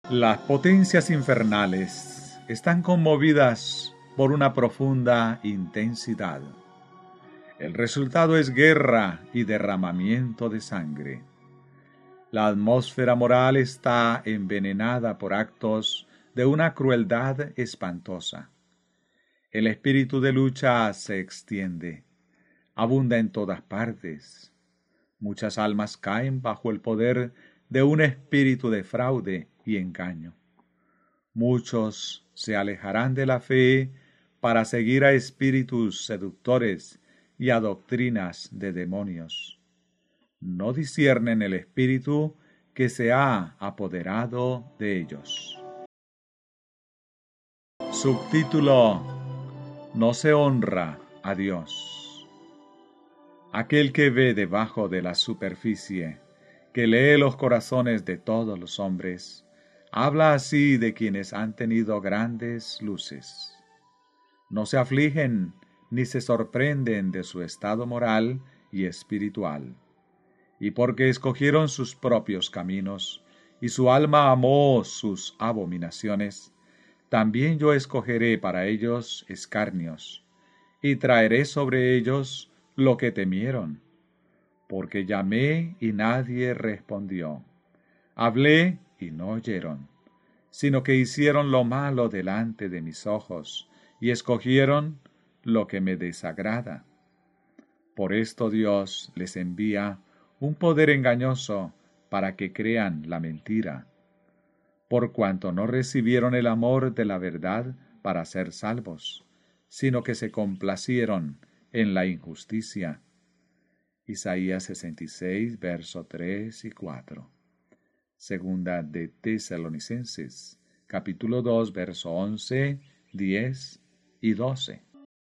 Las potencias infernales están conmovidas por una profunda intensidad. El resultado es guerra y derramamiento de sangre. La atmósfera moral está envenenada por actos de una crueldad espantosa. El espíritu de lucha se extiende, abunda en todas partes. Muchas almas caen bajo el poder de un espíritu de fraude y engaño. Muchos se alejarán de la fe para seguir a espíritus seductores y a doctrinas de demonios. No disciernen el espíritu que se ha apoderado de ellos. Subtítulo: No se honra a Dios. Aquel que ve debajo de la superficie, que lee los corazones de todos los hombres, habla así de quienes han tenido grandes luces. No se afligen ni se sorprenden de su estado moral y espiritual. Y porque escogieron sus propios caminos, y su alma amó sus abominaciones, también yo escogeré para ellos escarnios, y traeré sobre ellos lo que temieron. Porque llamé y nadie respondió. Hablé y no oyeron, sino que hicieron lo malo delante de mis ojos, y escogieron lo que me desagrada. Por esto Dios les envía un poder engañoso para que crean la mentira, por cuanto no recibieron el amor de la verdad para ser salvos, sino que se complacieron en la injusticia. Isaías 66, verso 3 y 4. Segunda de Tesalonicenses, capítulo 2, verso 11, 10 y 12.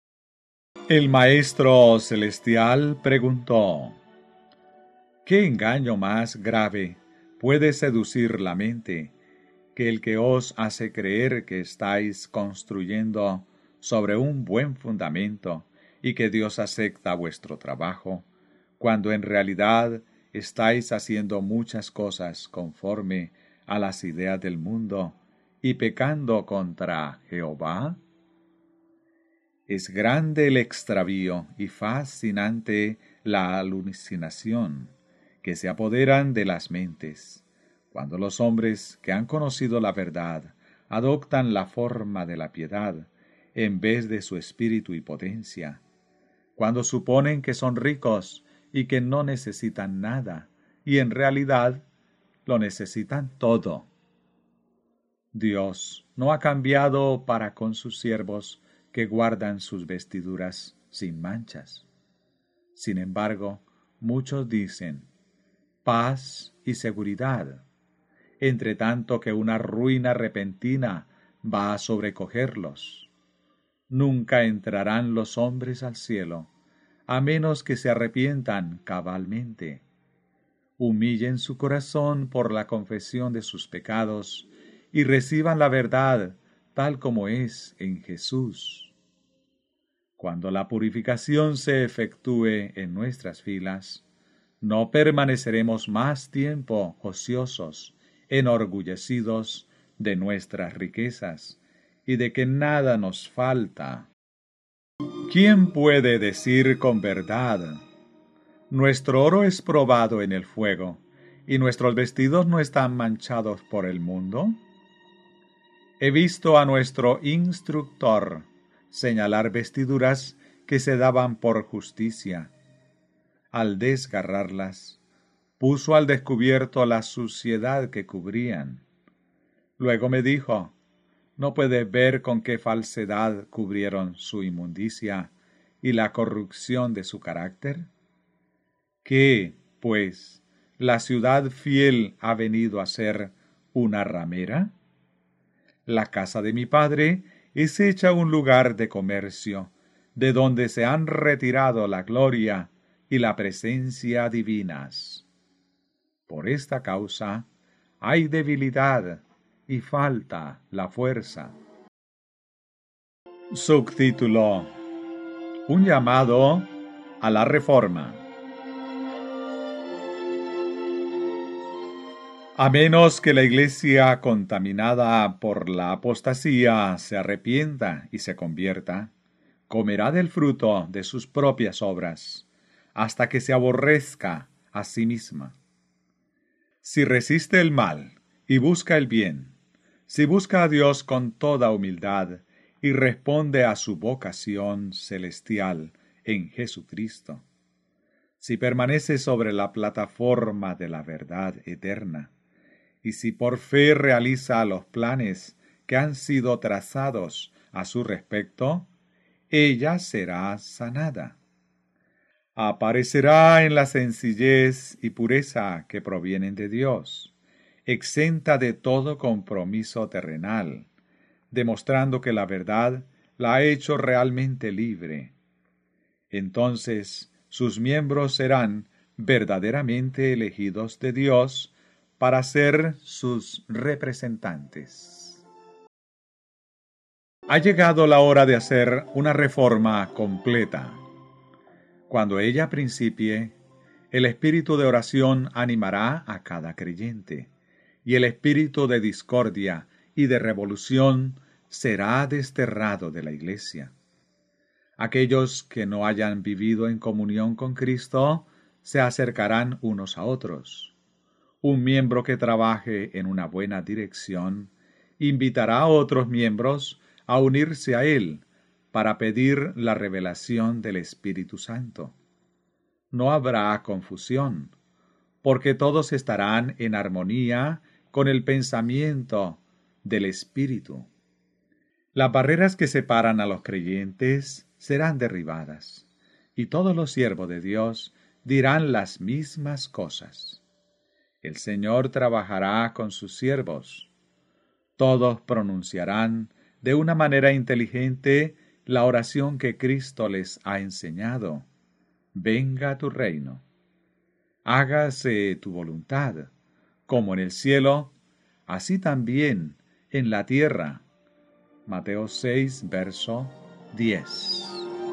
El Maestro Celestial preguntó: ¿qué engaño más grave puede seducir la mente que el que os hace creer que estáis construyendo sobre un buen fundamento y que Dios acepta vuestro trabajo, cuando en realidad estáis haciendo muchas cosas conforme a las ideas del mundo y pecando contra Jehová? Es grande el extravío y fascinante la alucinación que se apoderan de las mentes, cuando los hombres que han conocido la verdad adoptan la forma de la piedad en vez de su espíritu y potencia, cuando suponen que son ricos y que no necesitan nada, y en realidad lo necesitan todo. Dios no ha cambiado para con sus siervos que guardan sus vestiduras sin manchas. Sin embargo, muchos dicen: paz y seguridad, entre tanto que una ruina repentina va a sobrecogerlos. Nunca entrarán los hombres al cielo, a menos que se arrepientan cabalmente, humillen su corazón por la confesión de sus pecados y reciban la verdad tal como es en Jesús. Cuando la purificación se efectúe en nuestras filas, no permaneceremos más tiempo ociosos, enorgullecidos de nuestras riquezas y de que nada nos falta. ¿Quién puede decir con verdad: nuestro oro es probado en el fuego, y nuestros vestidos no están manchados por el mundo? He visto a nuestro instructor señalar vestiduras que se daban por justicia. Al desgarrarlas, puso al descubierto la suciedad que cubrían. Luego me dijo: ¿no puedes ver con qué falsedad cubrieron su inmundicia y la corrupción de su carácter? ¿Qué, pues, la ciudad fiel ha venido a ser una ramera? La casa de mi padre es hecha un lugar de comercio, de donde se han retirado la gloria y la presencia divinas. Por esta causa hay debilidad y falta la fuerza. Subtítulo: un llamado a la reforma. A menos que la iglesia contaminada por la apostasía se arrepienta y se convierta, comerá del fruto de sus propias obras, hasta que se aborrezca a sí misma. Si resiste el mal y busca el bien, si busca a Dios con toda humildad y responde a su vocación celestial en Jesucristo, si permanece sobre la plataforma de la verdad eterna, y si por fe realiza los planes que han sido trazados a su respecto, ella será sanada. Aparecerá en la sencillez y pureza que provienen de Dios, exenta de todo compromiso terrenal, demostrando que la verdad la ha hecho realmente libre. Entonces sus miembros serán verdaderamente elegidos de Dios para ser sus representantes. Ha llegado la hora de hacer una reforma completa. Cuando ella principie, el espíritu de oración animará a cada creyente, y el espíritu de discordia y de revolución será desterrado de la iglesia. Aquellos que no hayan vivido en comunión con Cristo se acercarán unos a otros. Un miembro que trabaje en una buena dirección invitará a otros miembros a unirse a él para pedir la revelación del Espíritu Santo. No habrá confusión, porque todos estarán en armonía con el pensamiento del Espíritu. Las barreras que separan a los creyentes serán derribadas, y todos los siervos de Dios dirán las mismas cosas. El Señor trabajará con sus siervos. Todos pronunciarán de una manera inteligente la oración que Cristo les ha enseñado. Venga tu reino. Hágase tu voluntad, como en el cielo, así también en la tierra. Mateo 6, verso 10.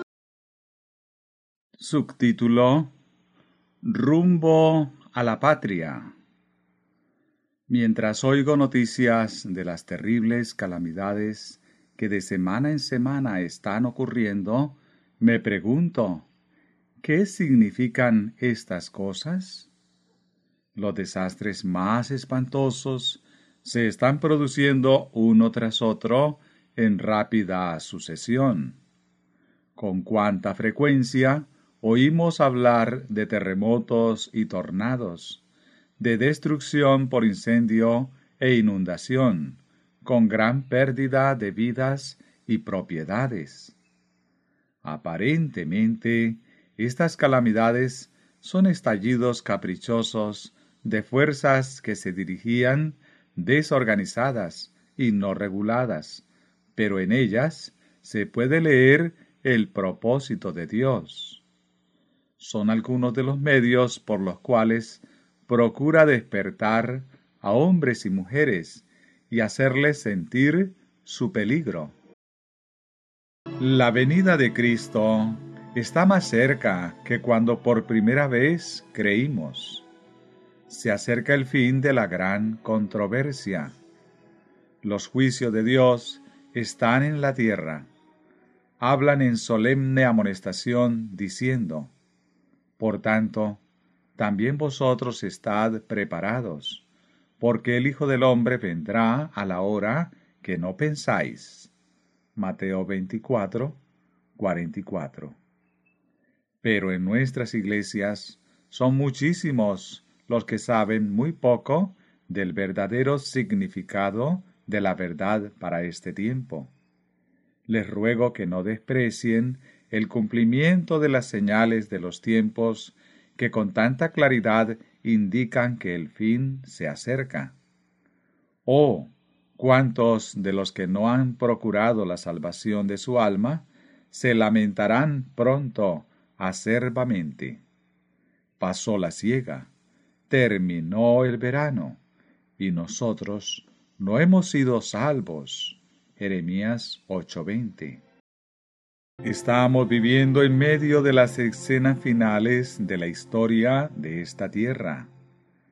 Subtítulo: Rumbo a la patria. Mientras oigo noticias de las terribles calamidades que de semana en semana están ocurriendo, me pregunto, ¿qué significan estas cosas? Los desastres más espantosos se están produciendo uno tras otro en rápida sucesión. Con cuánta frecuencia oímos hablar de terremotos y tornados, de destrucción por incendio e inundación, con gran pérdida de vidas y propiedades. Aparentemente, estas calamidades son estallidos caprichosos de fuerzas que se dirigían desorganizadas y no reguladas, pero en ellas se puede leer el propósito de Dios. Son algunos de los medios por los cuales procura despertar a hombres y mujeres y hacerles sentir su peligro. La venida de Cristo está más cerca que cuando por primera vez creímos. Se acerca el fin de la gran controversia. Los juicios de Dios están en la tierra. Hablan en solemne amonestación diciendo: por tanto, también vosotros estad preparados, porque el Hijo del Hombre vendrá a la hora que no pensáis. Mateo 24, 44. Pero en nuestras iglesias son muchísimos los que saben muy poco del verdadero significado de la verdad para este tiempo. Les ruego que no desprecien el cumplimiento de las señales de los tiempos que con tanta claridad indican que el fin se acerca. Oh, cuántos de los que no han procurado la salvación de su alma se lamentarán pronto acerbamente. Pasó la siega, terminó el verano, y nosotros no hemos sido salvos. Jeremías 8:20. Estamos viviendo en medio de las escenas finales de la historia de esta tierra.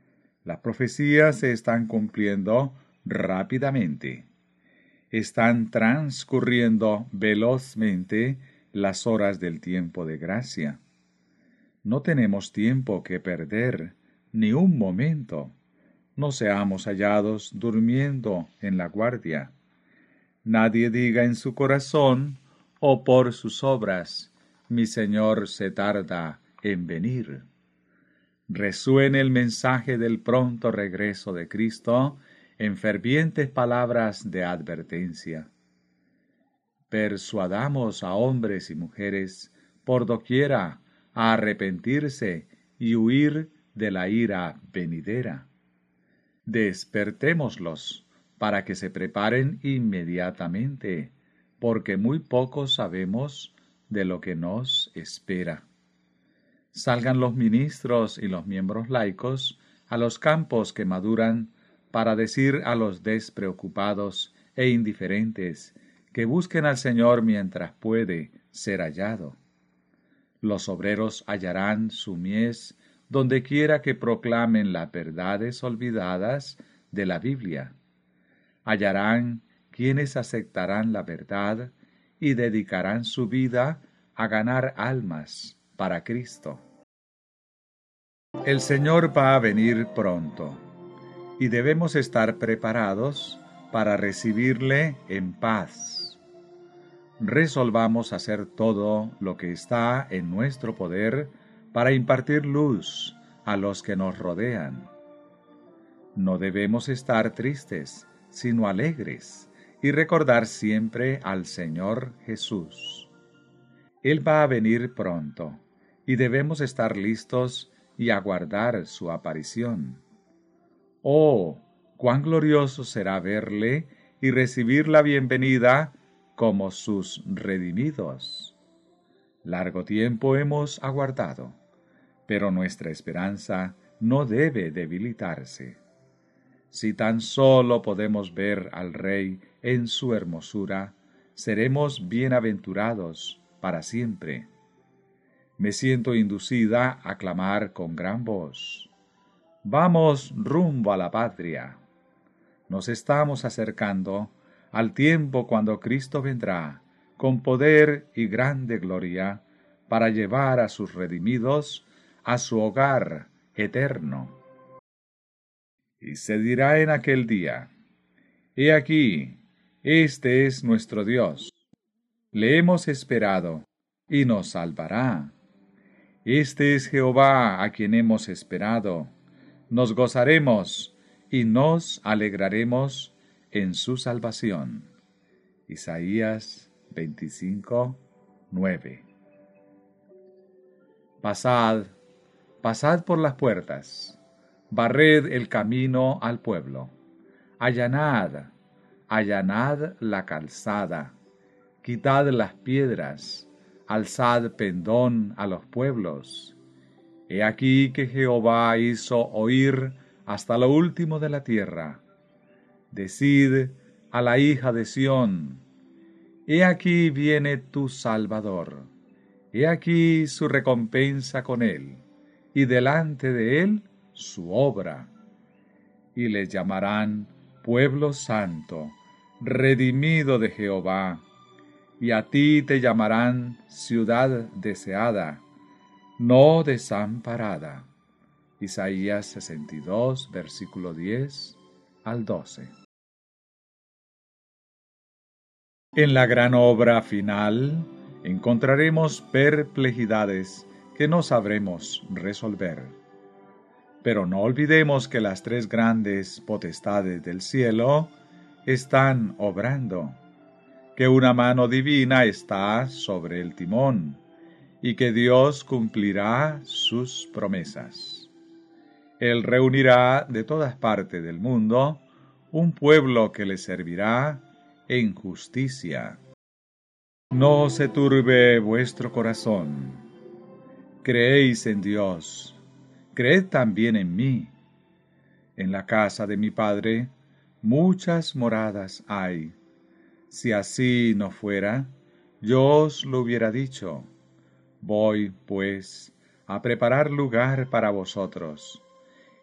Las profecías se están cumpliendo rápidamente. Están transcurriendo velozmente las horas del tiempo de gracia. No tenemos tiempo que perder, ni un momento. No seamos hallados durmiendo en la guardia. Nadie diga en su corazón o por sus obras, mi Señor se tarda en venir. Resuene el mensaje del pronto regreso de Cristo en fervientes palabras de advertencia. Persuadamos a hombres y mujeres por doquiera a arrepentirse y huir de la ira venidera. Despertémoslos para que se preparen inmediatamente, porque muy poco sabemos de lo que nos espera. Salgan los ministros y los miembros laicos a los campos que maduran para decir a los despreocupados e indiferentes que busquen al Señor mientras puede ser hallado. Los obreros hallarán su mies donde quiera que proclamen las verdades olvidadas de la Biblia. Hallarán quienes aceptarán la verdad y dedicarán su vida a ganar almas para Cristo. El Señor va a venir pronto y debemos estar preparados para recibirle en paz. Resolvamos hacer todo lo que está en nuestro poder para impartir luz a los que nos rodean. No debemos estar tristes, sino alegres, y recordar siempre al Señor Jesús. Él va a venir pronto, y debemos estar listos y aguardar su aparición. ¡Oh, cuán glorioso será verle y recibir la bienvenida como sus redimidos! Largo tiempo hemos aguardado, pero nuestra esperanza no debe debilitarse. Si tan solo podemos ver al Rey en su hermosura, seremos bienaventurados para siempre. Me siento inducida a clamar con gran voz: ¡vamos rumbo a la patria! Nos estamos acercando al tiempo cuando Cristo vendrá con poder y grande gloria para llevar a sus redimidos a su hogar eterno. Y se dirá en aquel día: He aquí, este es nuestro Dios. Le hemos esperado y nos salvará. Este es Jehová a quien hemos esperado. Nos gozaremos y nos alegraremos en su salvación. Isaías 25:9. Pasad, pasad por las puertas, barred el camino al pueblo, allanad, allanad la calzada, quitad las piedras, alzad pendón a los pueblos. He aquí que Jehová hizo oír hasta lo último de la tierra. Decid a la hija de Sión: He aquí viene tu Salvador. He aquí su recompensa con él, y delante de él su obra. Y le llamarán pueblo santo, redimido de Jehová. Y a ti te llamarán ciudad deseada, no desamparada. Isaías 62, versículo 10 al 12. En la gran obra final encontraremos perplejidades que no sabremos resolver. Pero no olvidemos que las tres grandes potestades del cielo están obrando, que una mano divina está sobre el timón, y que Dios cumplirá sus promesas. Él reunirá de todas partes del mundo un pueblo que le servirá en justicia. No se turbe vuestro corazón. Creéis en Dios, creed también en mí. En la casa de mi Padre muchas moradas hay. Si así no fuera, yo os lo hubiera dicho. Voy, pues, a preparar lugar para vosotros.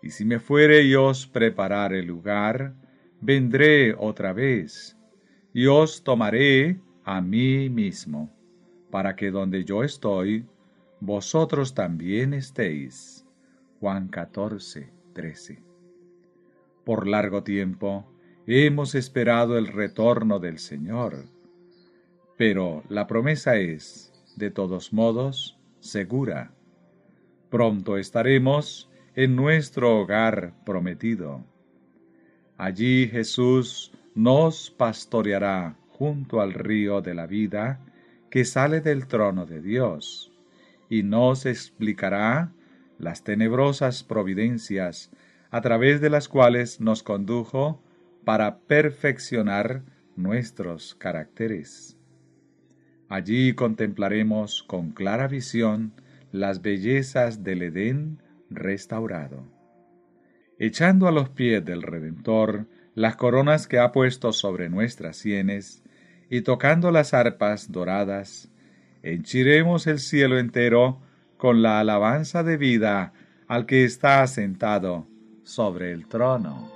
Y si me fuere y os preparare lugar, vendré otra vez, y os tomaré a mí mismo, para que donde yo estoy, vosotros también estéis. Juan 14:13. Por largo tiempo hemos esperado el retorno del Señor, pero la promesa es, de todos modos, segura. Pronto estaremos en nuestro hogar prometido. Allí Jesús nos pastoreará junto al río de la vida que sale del trono de Dios, y nos explicará las tenebrosas providencias a través de las cuales nos condujo para perfeccionar nuestros caracteres. Allí contemplaremos con clara visión las bellezas del Edén restaurado. Echando a los pies del Redentor las coronas que ha puesto sobre nuestras sienes, y tocando las arpas doradas, henchiremos el cielo entero con la alabanza de vida al que está sentado sobre el trono.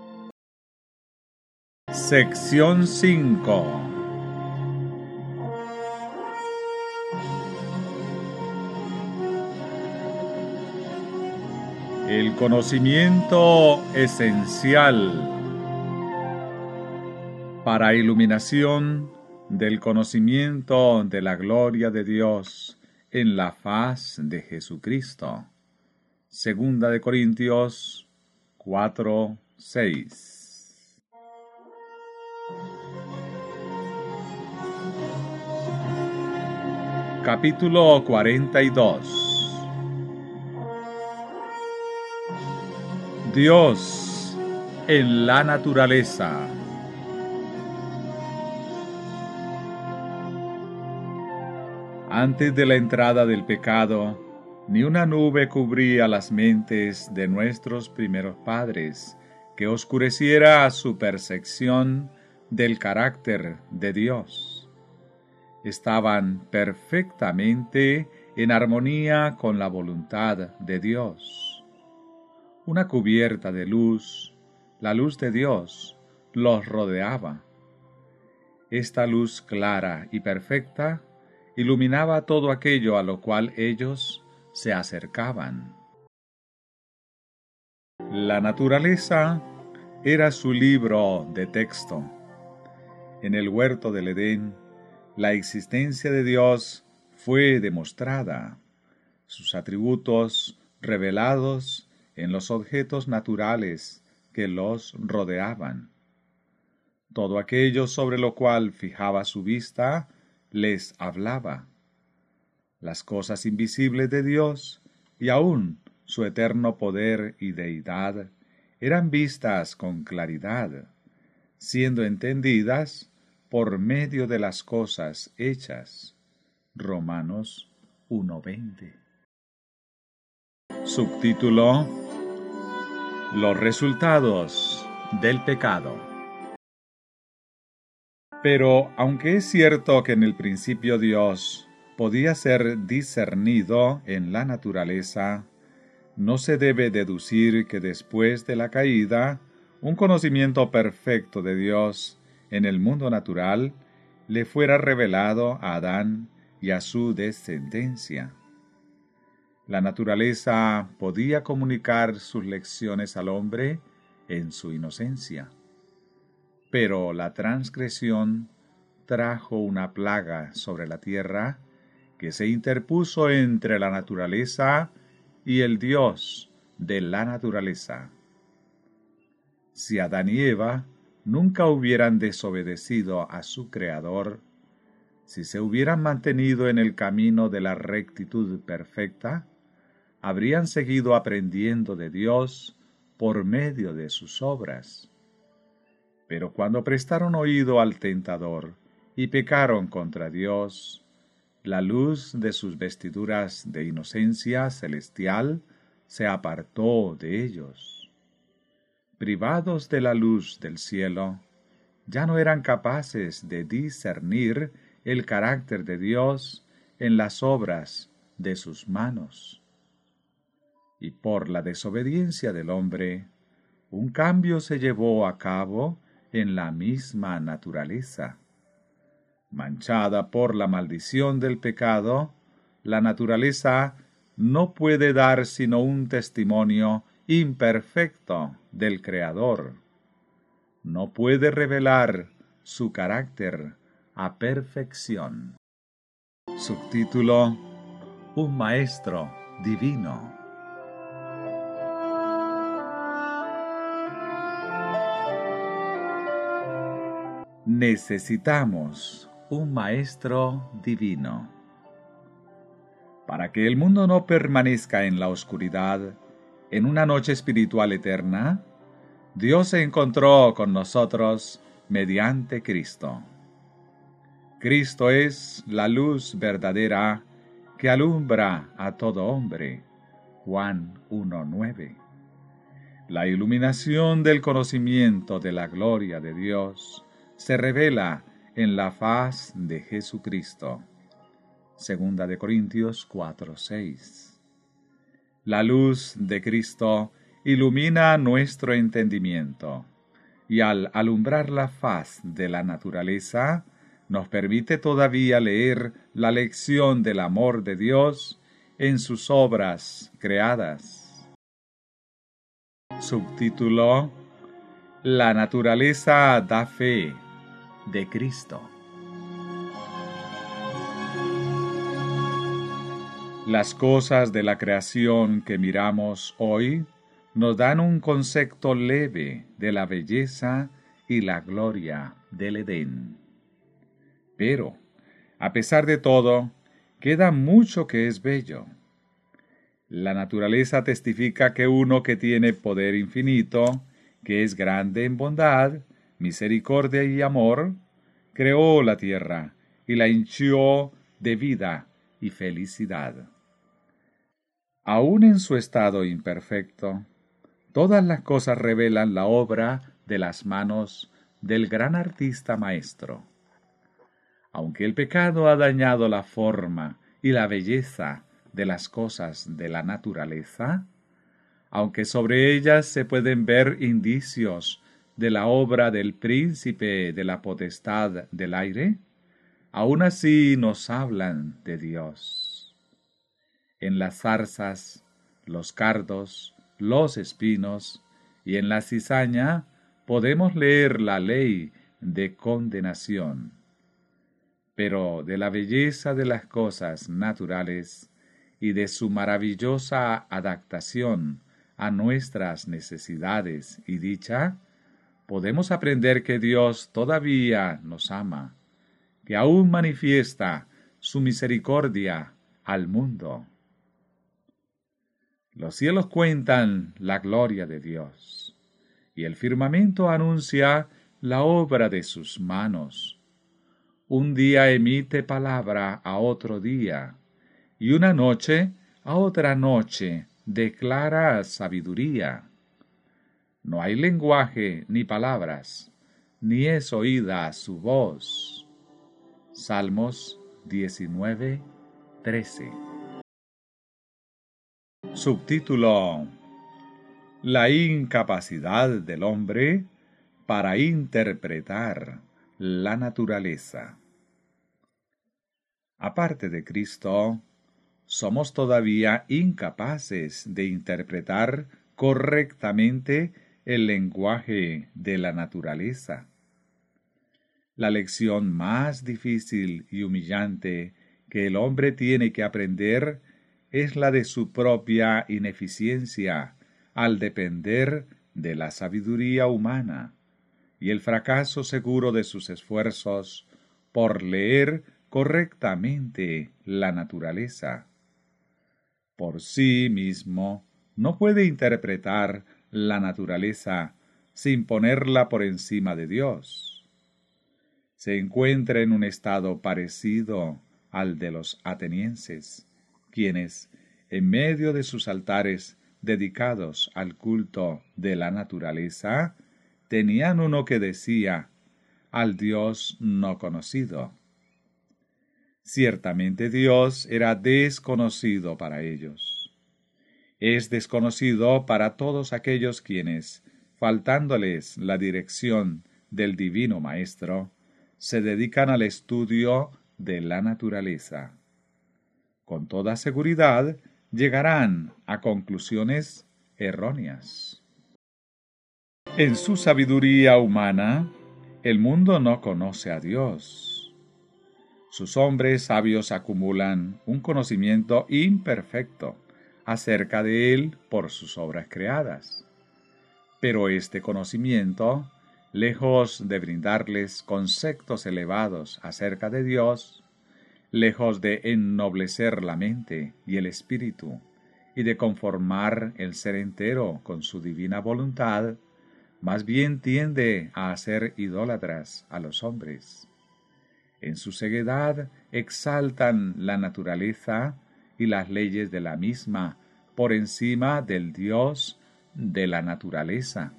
Sección 5. El conocimiento esencial. Para iluminación del conocimiento de la gloria de Dios en la faz de Jesucristo. Segunda de Corintios 4:6. Capítulo 42. Dios en la naturaleza. Antes de la entrada del pecado, ni una nube cubría las mentes de nuestros primeros padres, que oscureciera su percepción del carácter de Dios. Estaban perfectamente en armonía con la voluntad de Dios. Una cubierta de luz, la luz de Dios, los rodeaba. Esta luz clara y perfecta iluminaba todo aquello a lo cual ellos se acercaban. La naturaleza era su libro de texto. En el huerto del Edén, la existencia de Dios fue demostrada, sus atributos revelados en los objetos naturales que los rodeaban. Todo aquello sobre lo cual fijaba su vista les hablaba. Las cosas invisibles de Dios y aún su eterno poder y deidad eran vistas con claridad, siendo entendidas por medio de las cosas hechas. Romanos 1:20. Subtítulo: Los resultados del pecado. Pero aunque es cierto que en el principio Dios podía ser discernido en la naturaleza, no se debe deducir que después de la caída, un conocimiento perfecto de Dios en el mundo natural le fuera revelado a Adán y a su descendencia. La naturaleza podía comunicar sus lecciones al hombre en su inocencia. Pero la transgresión trajo una plaga sobre la tierra que se interpuso entre la naturaleza y el Dios de la naturaleza. Si Adán y Eva nunca hubieran desobedecido a su Creador, si se hubieran mantenido en el camino de la rectitud perfecta, habrían seguido aprendiendo de Dios por medio de sus obras. Pero cuando prestaron oído al tentador y pecaron contra Dios, la luz de sus vestiduras de inocencia celestial se apartó de ellos. Privados de la luz del cielo, ya no eran capaces de discernir el carácter de Dios en las obras de sus manos. y por la desobediencia del hombre, un cambio se llevó a cabo en la misma naturaleza. Manchada por la maldición del pecado, la naturaleza no puede dar sino un testimonio imperfecto del Creador. No puede revelar su carácter a perfección. Subtítulo: Un maestro divino. Necesitamos un maestro divino. Para que el mundo no permanezca en la oscuridad, en una noche espiritual eterna, Dios se encontró con nosotros mediante Cristo. Cristo es la luz verdadera que alumbra a todo hombre. Juan 1:9. La iluminación del conocimiento de la gloria de Dios se revela en la faz de Jesucristo. Segunda de Corintios 4:6. La luz de Cristo ilumina nuestro entendimiento y al alumbrar la faz de la naturaleza, nos permite todavía leer la lección del amor de Dios en sus obras creadas. Subtítulo: La naturaleza da fe de Cristo. Las cosas de la creación que miramos hoy nos dan un concepto leve de la belleza y la gloria del Edén. Pero, a pesar de todo, queda mucho que es bello. La naturaleza testifica que uno que tiene poder infinito, que es grande en bondad, misericordia y amor, creó la tierra y la hinchió de vida y felicidad. Aún en su estado imperfecto, todas las cosas revelan la obra de las manos del gran artista maestro. Aunque el pecado ha dañado la forma y la belleza de las cosas de la naturaleza, aunque sobre ellas se pueden ver indicios de la obra del príncipe de la potestad del aire, aún así nos hablan de Dios. En las zarzas, los cardos, los espinos y en la cizaña podemos leer la ley de condenación. Pero de la belleza de las cosas naturales y de su maravillosa adaptación a nuestras necesidades y dicha, podemos aprender que Dios todavía nos ama, que aún manifiesta su misericordia al mundo. Los cielos cuentan la gloria de Dios, y el firmamento anuncia la obra de sus manos. Un día emite palabra a otro día, y una noche a otra noche declara sabiduría. No hay lenguaje ni palabras, ni es oída su voz. Salmos 19:13. Subtítulo: La incapacidad del hombre para interpretar la naturaleza. Aparte de Cristo, somos todavía incapaces de interpretar correctamente el lenguaje de la naturaleza. La lección más difícil y humillante que el hombre tiene que aprender es la de su propia ineficiencia al depender de la sabiduría humana y el fracaso seguro de sus esfuerzos por leer correctamente la naturaleza. Por sí mismo no puede interpretar la naturaleza sin ponerla por encima de Dios. Se encuentra en un estado parecido al de los atenienses, quienes, en medio de sus altares dedicados al culto de la naturaleza, tenían uno que decía: al Dios no conocido. Ciertamente Dios era desconocido para ellos. es desconocido para todos aquellos quienes, faltándoles la dirección del Divino Maestro, se dedican al estudio de la naturaleza. Con toda seguridad llegarán a conclusiones erróneas. En su sabiduría humana, el mundo no conoce a Dios. Sus hombres sabios acumulan un conocimiento imperfecto acerca de Él por sus obras creadas. Pero este conocimiento, lejos de brindarles conceptos elevados acerca de Dios, lejos de ennoblecer la mente y el espíritu, y de conformar el ser entero con su divina voluntad, más bien tiende a hacer idólatras a los hombres. En su ceguedad exaltan la naturaleza y las leyes de la misma por encima del Dios de la naturaleza.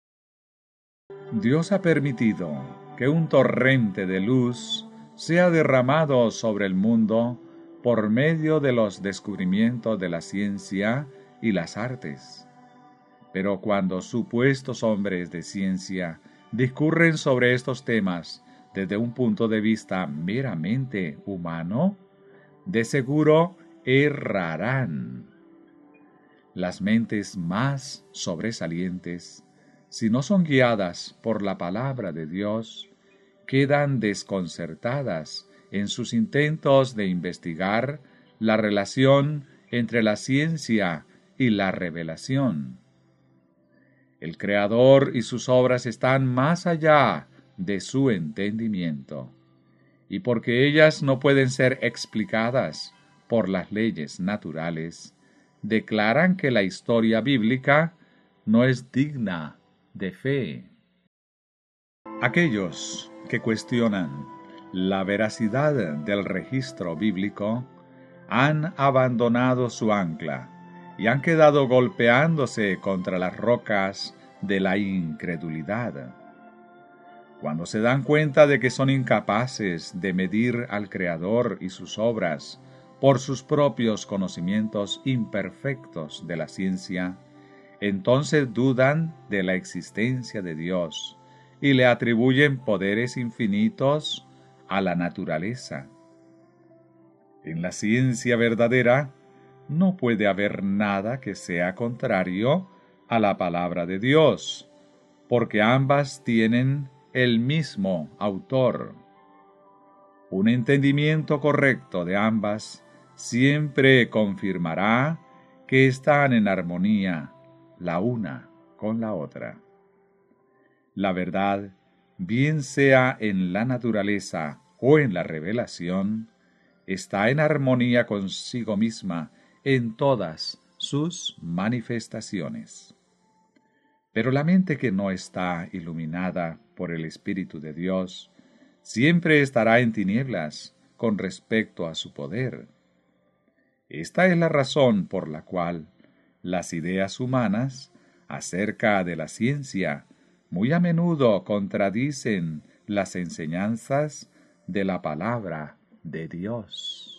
Dios ha permitido que un torrente de luz sea derramado sobre el mundo por medio de los descubrimientos de la ciencia y las artes. Pero cuando supuestos hombres de ciencia discurren sobre estos temas desde un punto de vista meramente humano, de seguro errarán. Las mentes más sobresalientes, si no son guiadas por la palabra de Dios, quedan desconcertadas en sus intentos de investigar la relación entre la ciencia y la revelación. El Creador y sus obras están más allá de su entendimiento, y porque ellas no pueden ser explicadas por las leyes naturales, declaran que la historia bíblica no es digna de fe. Aquellos que cuestionan la veracidad del registro bíblico han abandonado su ancla y han quedado golpeándose contra las rocas de la incredulidad. Cuando se dan cuenta de que son incapaces de medir al Creador y sus obras por sus propios conocimientos imperfectos de la ciencia, entonces dudan de la existencia de Dios y le atribuyen poderes infinitos a la naturaleza. En la ciencia verdadera no puede haber nada que sea contrario a la palabra de Dios, porque ambas tienen el mismo autor. Un entendimiento correcto de ambas siempre confirmará que están en armonía la una con la otra. La verdad, bien sea en la naturaleza o en la revelación, está en armonía consigo misma en todas sus manifestaciones. Pero la mente que no está iluminada por el Espíritu de Dios siempre estará en tinieblas con respecto a su poder. Esta es la razón por la cual las ideas humanas acerca de la ciencia muy a menudo contradicen las enseñanzas de la palabra de Dios.